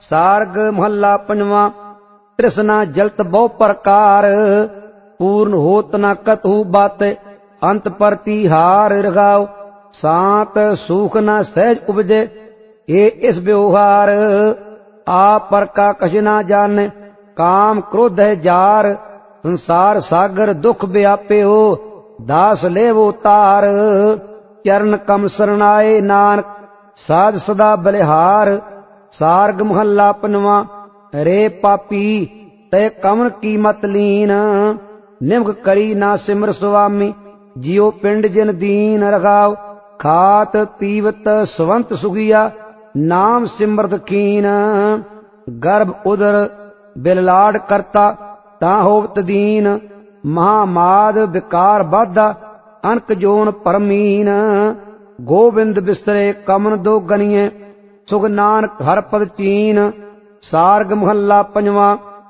सार्ग महला पंजवा। तृष्णा जलत बहु प्रकार, पूर्ण होत न कतहु बात। अंत प्रतिहार रघाव, शांत सुख न सहज उपजे। ये इस व्यवहार, आप पर का कछ ना जाने। काम क्रोध है जार, संसार सागर दुख व्यापे हो। दास ले वो तार, चरण कम शरणाए नानक। साध सदा बलिहार, सार्ग महला पंजवा। रे पापी तय कमन की मत लीन, निम्न करी ना सिमर स्वामी। जियो पिंड जिन दीन रघाव, खात पीवत स्वंत सुगिया। नाम सिमरत कीन, गर्भ उदर बिललाड करता। ता होवत दीन, महामाद विकार बाधा। अनक जोन परमीन, गोविंद बिस्तरे कमन दो गनिए। सुख नानक हर पद चीन, सार्ग महला पंजवा।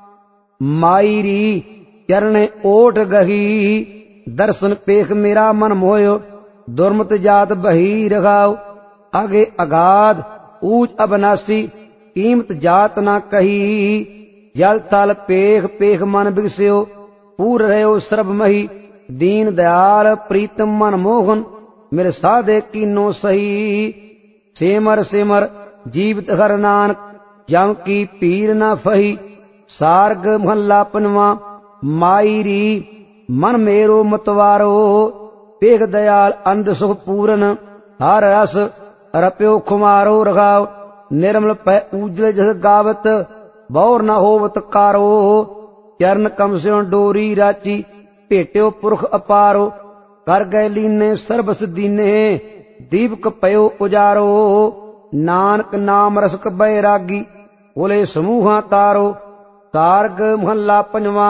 माईरी चरण ओट गही, दर्शन पेख मेरा मन मोयो। दुर्मत जात बही रघाव, आगे अगाध ऊंच अबनासी। कीमत जात ना कही, जल तल पेख पेख मन बिगस्यो। पूर रहो सर्ब मही, दीन दयाल प्रीतम मन मोहन। मेरे साधे कीनो सही, सेमर सेमर जीवित हर नानक। जम की पीर न फही, सार्ग महला पंजवा। माईरी मन मेरो मतवारो, पेख दयाल अंध सुख पूरन। हर रस रप्यो खुमारो रघाव, निर्मल पै उजल जस गावत। बौर न होवत कारो, चरण कम स्यों डोरी राची। भेट्यो पुरख अपारो, कर गए लीने सर्बस दीने। दीपक पयो उजारो, नानक नाम रसक बैरागी। बोले समूहा तारो, सार्ग महला पंजवा।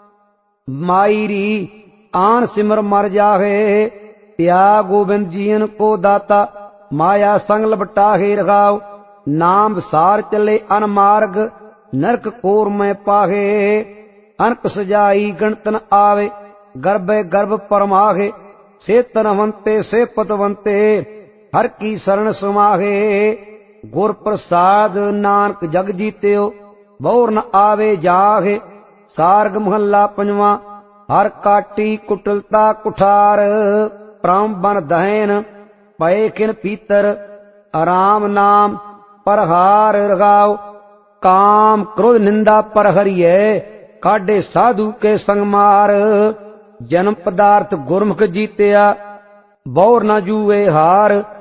माईरी आन सिमर मर जाहे, त्याग गोविंद जीन को दाता। माया संग लपटाहे रघाव, नाम सार चले अनमार्ग। नरक कोर में पाहे, अनक सजाई गणत न आवे। गर्भ गर्भ परमाहे, से तनवंते से पतवंते। हर की शरण समाहे, गुर प्रसाद नानक जग जीत्यो। बौर न आवे जाहे, सार्ग महला पंजवा। हर काटी कुटिलता कुठार, प्राम बन दहन पए किन पीतर। आराम नाम परहार रघाव, काम क्रोध निंदा पर हरिये। काढ़े साधु के संग मार, जन्म पदार्थ गुरमुख जीत्या। बौर न जूए हार,